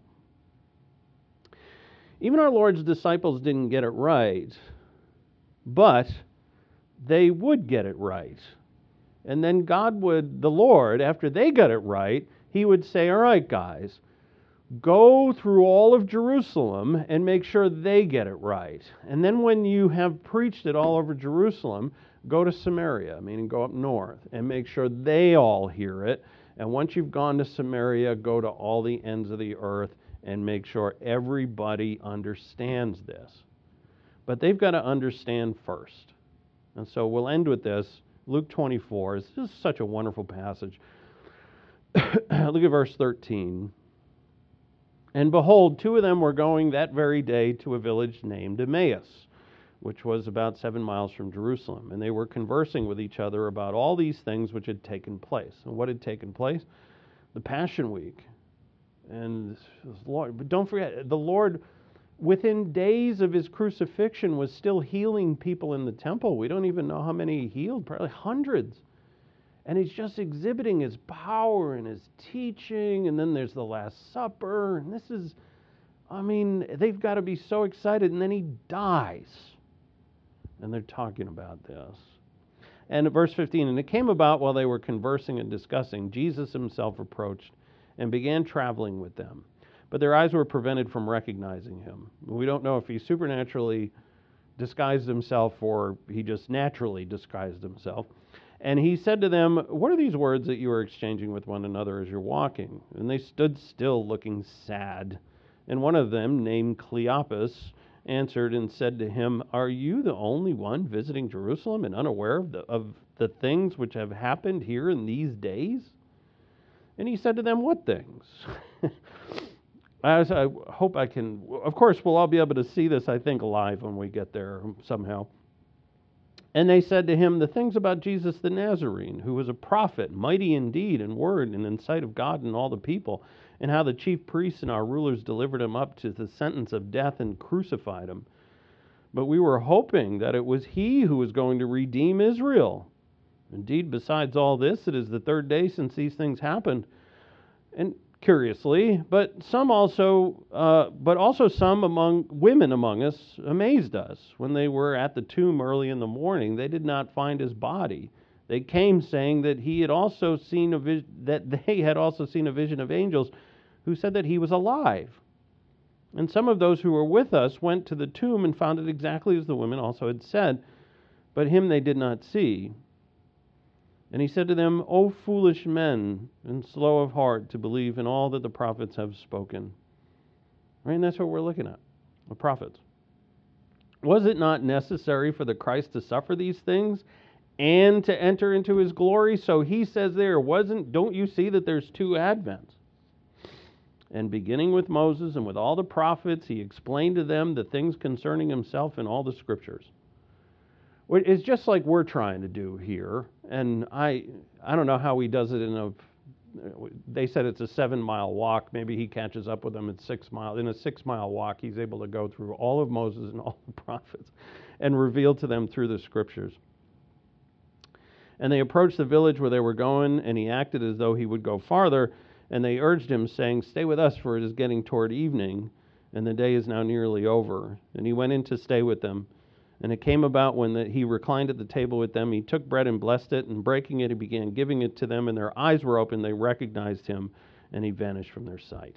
Even our Lord's disciples didn't get it right, but they would get it right. And then the Lord, after they got it right, he would say, all right, guys, go through all of Jerusalem and make sure they get it right. And then when you have preached it all over Jerusalem, go to Samaria, meaning go up north, and make sure they all hear it. And once you've gone to Samaria, go to all the ends of the earth and make sure everybody understands this. But they've got to understand first. And so we'll end with this. Luke 24. This is such a wonderful passage. Look at verse 13. And behold, 2 of them were going that very day to a village named Emmaus, which was about 7 miles from Jerusalem. And they were conversing with each other about all these things which had taken place. And what had taken place? The Passion Week. And Lord, but don't forget, the Lord, within days of his crucifixion, was still healing people in the temple. We don't even know how many he healed, probably hundreds. And he's just exhibiting his power and his teaching. And then there's the Last Supper. And they've got to be so excited. And then he dies. And they're talking about this. And at verse 15, and it came about while they were conversing and discussing, Jesus himself approached and began traveling with them. But their eyes were prevented from recognizing him. We don't know if he supernaturally disguised himself or he just naturally disguised himself. And he said to them, what are these words that you are exchanging with one another as you're walking? And they stood still, looking sad. And one of them, named Cleopas, answered and said to him, are you the only one visiting Jerusalem and unaware of the things which have happened here in these days? And he said to them, what things? I hope I can, of course, we'll all be able to see this, I think, live when we get there somehow. And they said to him, the things about Jesus the Nazarene, who was a prophet, mighty in deed and word and in sight of God and all the people, and how the chief priests and our rulers delivered him up to the sentence of death and crucified him. But we were hoping that it was he who was going to redeem Israel. Indeed, besides all this, it is the 3rd day since these things happened. And curiously, but also some among women among us amazed us. When they were at the tomb early in the morning, they did not find his body. They came saying that they had also seen a vision of angels who said that he was alive. And some of those who were with us went to the tomb and found it exactly as the women also had said, but him they did not see. And he said to them, O foolish men, and slow of heart to believe in all that the prophets have spoken. Right? And that's what we're looking at, the prophets. Was it not necessary for the Christ to suffer these things and to enter into his glory? So he says don't you see that there's 2 advents? And beginning with Moses and with all the prophets, he explained to them the things concerning himself in all the scriptures. It's just like we're trying to do here. And I don't know how he does it they said it's a 7-mile walk. Maybe he catches up with them at 6 miles. In a 6-mile walk, he's able to go through all of Moses and all the prophets and reveal to them through the scriptures. And they approached the village where they were going, and he acted as though he would go farther. And they urged him, saying, stay with us, for it is getting toward evening, and the day is now nearly over. And he went in to stay with them. And it came about when he reclined at the table with them, he took bread and blessed it, and breaking it, he began giving it to them, and their eyes were open, they recognized him, and he vanished from their sight.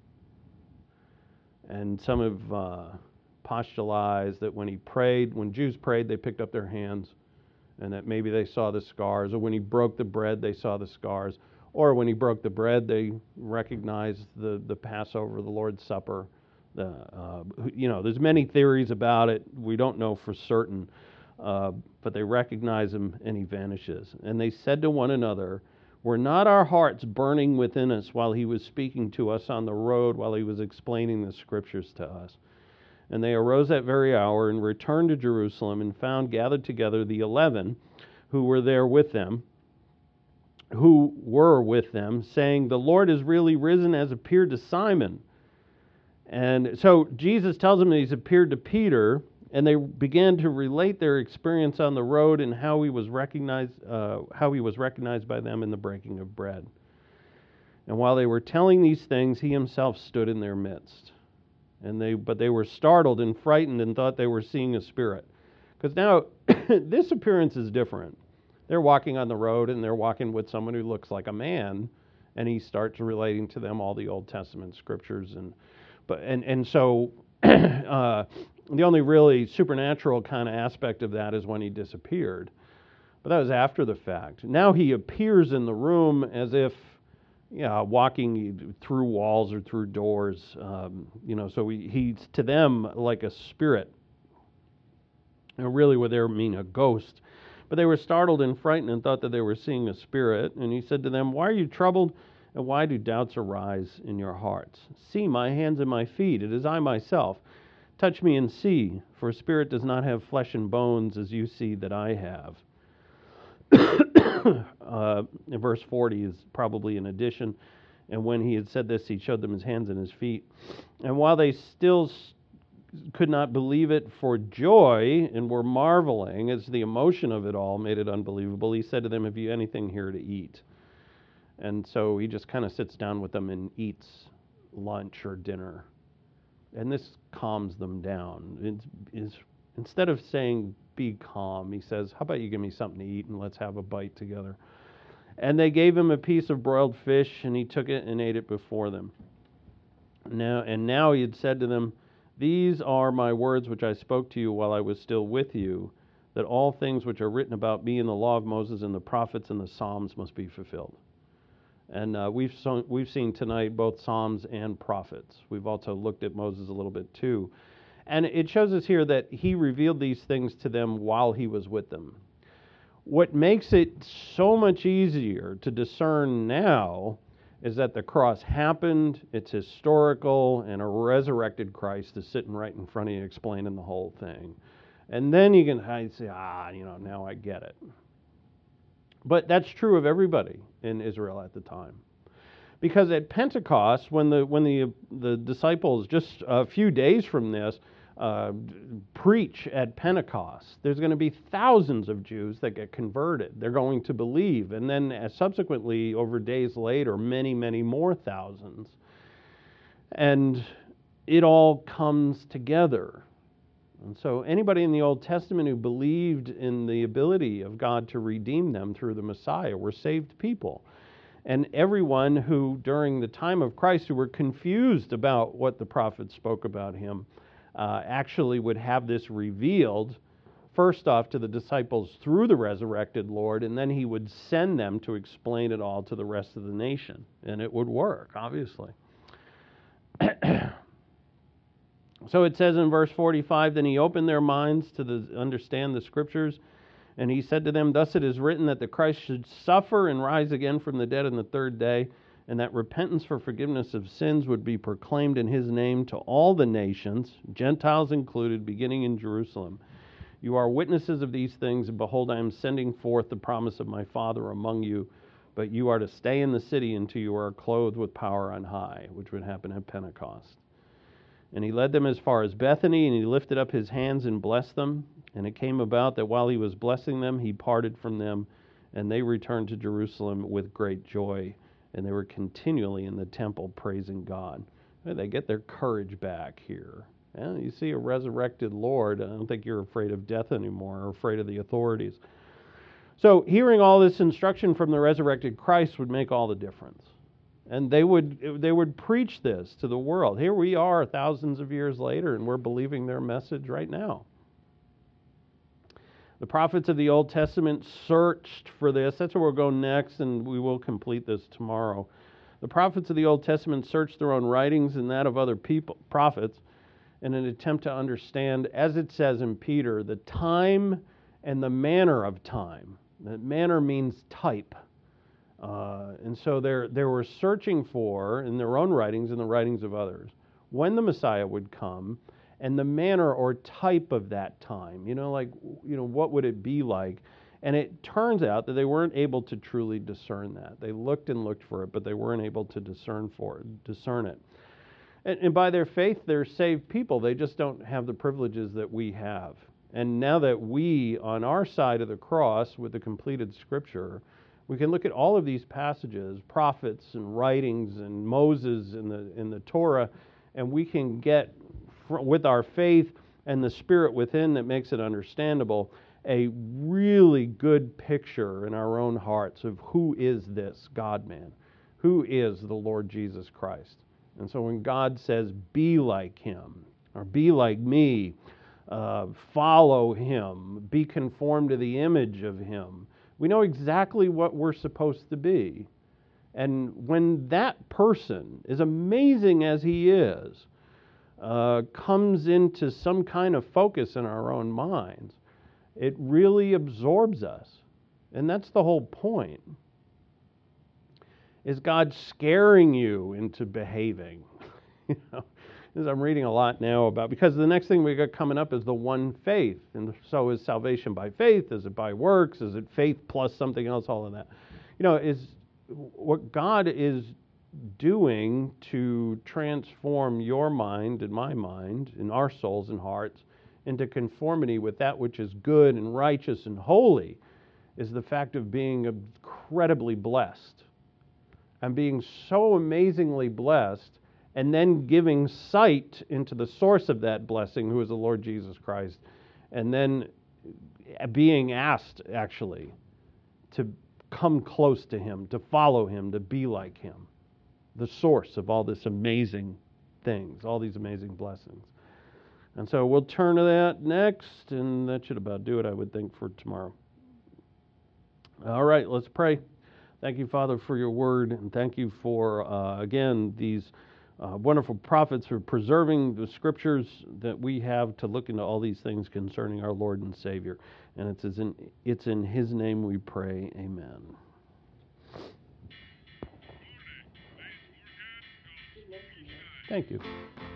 And some have postulated that when he prayed, when Jews prayed, they picked up their hands, and that maybe they saw the scars, or when he broke the bread, they saw the scars, or when he broke the bread, they recognized the Passover, the Lord's Supper. There's many theories about it. We don't know for certain, but they recognize him, and he vanishes. And they said to one another, "Were not our hearts burning within us while he was speaking to us on the road, while he was explaining the Scriptures to us?" And they arose that very hour and returned to Jerusalem, and found gathered together the 11 who were with them, saying, "The Lord is really risen, as appeared to Simon." And so Jesus tells them that he's appeared to Peter, and they began to relate their experience on the road and how he was recognized by them in the breaking of bread. And while they were telling these things, he himself stood in their midst. But they were startled and frightened and thought they were seeing a spirit. Because now this appearance is different. They're walking on the road, and they're walking with someone who looks like a man, and he starts relating to them all the Old Testament scriptures. So the only really supernatural kind of aspect of that is when he disappeared. But that was after the fact. Now he appears in the room as if walking through walls or through doors. So he's to them like a spirit. Really what they mean, a ghost. But they were startled and frightened and thought that they were seeing a spirit. And he said to them, "Why are you troubled? And why do doubts arise in your hearts? See my hands and my feet, it is I myself. Touch me and see, for a spirit does not have flesh and bones as you see that I have." Verse 40 is probably an addition. And when he had said this, he showed them his hands and his feet. And while they still could not believe it for joy and were marveling, as the emotion of it all made it unbelievable, he said to them, "Have you anything here to eat?" And so he just kind of sits down with them and eats lunch or dinner. And this calms them down. Instead of saying, "Be calm," he says, "How about you give me something to eat and let's have a bite together?" And they gave him a piece of broiled fish, and he took it and ate it before them. Now he had said to them, "These are my words which I spoke to you while I was still with you, that all things which are written about me in the law of Moses and the prophets and the Psalms must be fulfilled." And we've seen tonight both Psalms and prophets. We've also looked at Moses a little bit too. And it shows us here that he revealed these things to them while he was with them. What makes it so much easier to discern now is that the cross happened, it's historical, and a resurrected Christ is sitting right in front of you explaining the whole thing. And then you can say, now I get it. But that's true of everybody in Israel at the time. Because at Pentecost, when the disciples, just a few days from this, preach at Pentecost, there's going to be thousands of Jews that get converted. They're going to believe. And then subsequently, over days later, many, many more thousands. And it all comes together. And so anybody in the Old Testament who believed in the ability of God to redeem them through the Messiah were saved people. And everyone who, during the time of Christ, who were confused about what the prophets spoke about him, actually would have this revealed, first off to the disciples through the resurrected Lord, and then he would send them to explain it all to the rest of the nation. And it would work, obviously. So it says in verse 45, "Then he opened their minds to understand the Scriptures, and he said to them, 'Thus it is written that the Christ should suffer and rise again from the dead on the third day, and that repentance for forgiveness of sins would be proclaimed in his name to all the nations, Gentiles included, beginning in Jerusalem. You are witnesses of these things, and behold, I am sending forth the promise of my Father among you, but you are to stay in the city until you are clothed with power on high,'" which would happen at Pentecost. "And he led them as far as Bethany, and he lifted up his hands and blessed them. And it came about that while he was blessing them, he parted from them, and they returned to Jerusalem with great joy. And they were continually in the temple praising God." They get their courage back here. And you see a resurrected Lord, I don't think you're afraid of death anymore or afraid of the authorities. So hearing all this instruction from the resurrected Christ would make all the difference. And they would preach this to the world. Here we are thousands of years later, and we're believing their message right now. The prophets of the Old Testament searched for this. That's where we'll go next, and we will complete this tomorrow. The prophets of the Old Testament searched their own writings and that of other prophets in an attempt to understand, as it says in Peter, the time and the manner of time. That manner means type. And so they were searching for, in their own writings and the writings of others, when the Messiah would come and the manner or type of that time. What would it be like? And it turns out that they weren't able to truly discern that. They looked and looked for it, but they weren't able to discern it. And by their faith, they're saved people. They just don't have the privileges that we have. And now that we, on our side of the cross, with the completed Scripture, we can look at all of these passages, prophets and writings and Moses in the Torah, and we can get, with our faith and the Spirit within that makes it understandable, a really good picture in our own hearts of who is this God-man, who is the Lord Jesus Christ. And so when God says, be like him, or be like me, follow him, be conformed to the image of him, we know exactly what we're supposed to be. And when that person, as amazing as he is, comes into some kind of focus in our own minds, it really absorbs us. And that's the whole point. Is God scaring you into behaving? As I'm reading a lot now about, because the next thing we got coming up is the one faith. And so is salvation by faith? Is it by works? Is it faith plus something else? All of that. Is what God is doing to transform your mind and my mind and our souls and hearts into conformity with that which is good and righteous and holy is the fact of being incredibly blessed. And being so amazingly blessed, and then giving sight into the source of that blessing, who is the Lord Jesus Christ, and then being asked, actually, to come close to him, to follow him, to be like him, the source of all this amazing things, all these amazing blessings. And so we'll turn to that next, and that should about do it, I would think, for tomorrow. All right, let's pray. Thank you, Father, for your word, and thank you for, again, these wonderful prophets for preserving the Scriptures that we have to look into all these things concerning our Lord and Savior. And it's in his name we pray. Amen. Thank you.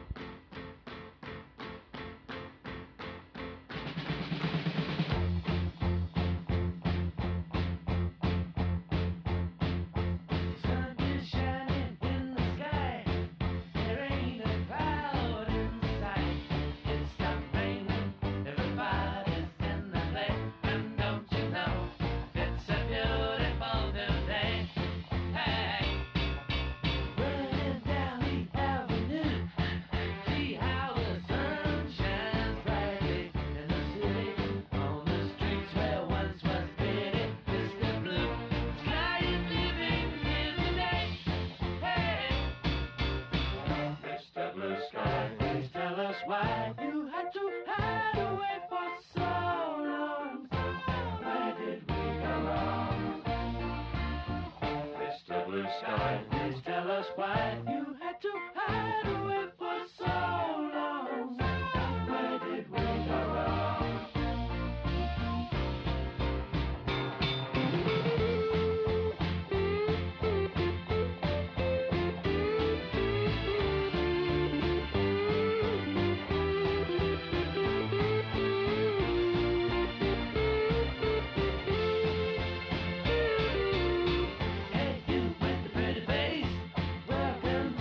Why you had to hide away for so long? Where did we go wrong? Mr. Blue Sky, please tell us why you had to hide away for so long. Where did we go wrong? Hey, you with the pretty face, welcome